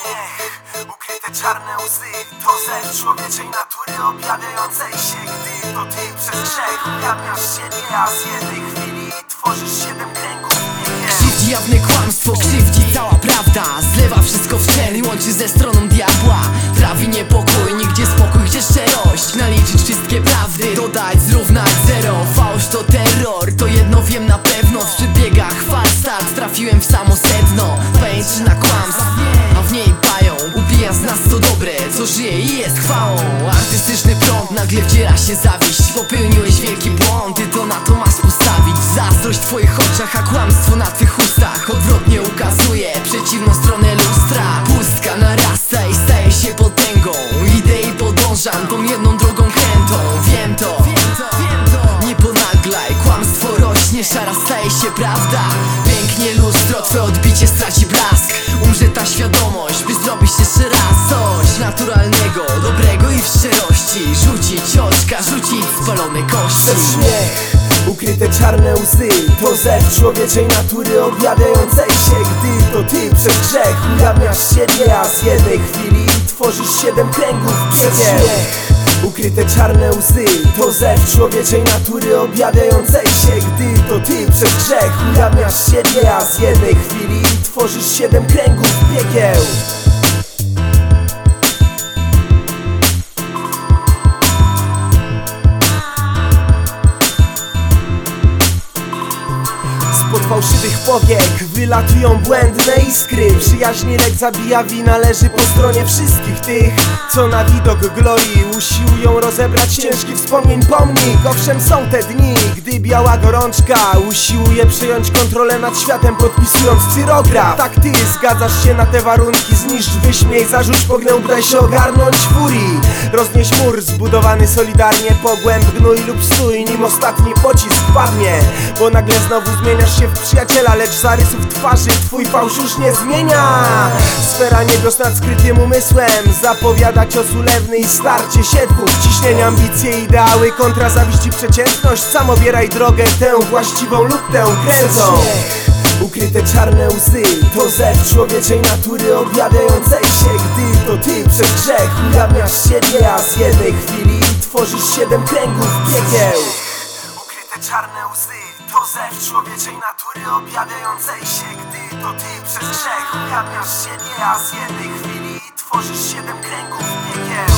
śmiech, ukryte czarne łzy, to zew człowieczej natury objawiającej się, gdy to ty przez grzech ujawniasz siebie, a z jednej chwili tworzysz 7 kręgów piekieł. Krzywdzi jawne kłamstwo, krzywdzi cała prawda. Zlewa wszystko w cień i łączy ze stroną diabła. Trawi niepokój, nigdzie spokój, gdzie szczerość. Naliczyć wszystkie prawdy, dodać, zrównać zero. Fałsz to terror, to jedno wiem na pewno. W przebiegach falstart trafiłem w samo sedno. Pajęczyna kłamstw, a w niej pają. Ubija z nas to dobre, co żyje i jest chwałą. Artystyczny prąd, nagle wdziera się zawiść. Popełniłeś wielki błąd, ty to na to masz postawić. Zazdrość w twoich oczach, a kłamstwo na twych ustach odwrotnie ukazuje przeciwną stronę lustra. Pustka narasta i staje się potęgą. Idę i podążam tą jedną drogą krętą. Wiem to, nie ponaglaj. Kłamstwo rośnie, szara staje się prawda. Pięknie lustro, twoje odbicie straci blask. Umrze ta świadomość, by zrobić jeszcze raz coś naturalnego, dobrego i w szczerości. Rzucić oczka, rzucić spalone kości. Ten śmiech, ukryte czarne łzy, to zew człowieczej natury objawiającej się, gdy to ty przez grzech ujawniasz siebie, a z jednej chwili tworzysz 7 kręgów piekieł. Ukryte czarne łzy, to zew człowieczej natury objawiającej się, gdy to ty przez grzech ujawniasz siebie, a z jednej chwili tworzysz 7 kręgów piekieł. Spod fałszywych powiek wylatują błędne iskry. Przyjaźni lek zabija, wina leży po stronie wszystkich tych, co na widok glorii usiłują rozebrać ciężki wspomnień pomnik. Owszem, są te dni, gdy biała gorączka usiłuje przejąć kontrolę nad światem, podpisując cyrograf. Tak ty zgadzasz się na te warunki, zniszcz, wyśmiej, zarzuć, pognęb, daj się ogarnąć furii. Roznieś mur zbudowany solidarnie, pogłęb, gnój lub stój, nim ostatni pocisk padnie. Bo nagle znowu zmieniasz się w przyjaciela, lecz zarysów twarzy twój fałsz już nie zmienia. Sfera niebios nad skrytym umysłem zapowiada cios ulewny i starcie się dwóch. Ciśnienie, ambicje, ideały kontra zawiść i przeciętność. Sam obieraj drogę, tę właściwą lub tę kręcą. Ukryte czarne łzy, to zew człowieczej natury objawiającej się, gdy to ty przez grzech ujawniasz siebie, a z jednej chwili tworzysz 7 kręgów piekieł. Ukryte czarne łzy, to zew człowieczej natury objawiającej się, gdy to ty przez grzech ujawniasz siebie, a z jednej chwili tworzysz 7 kręgów piekieł.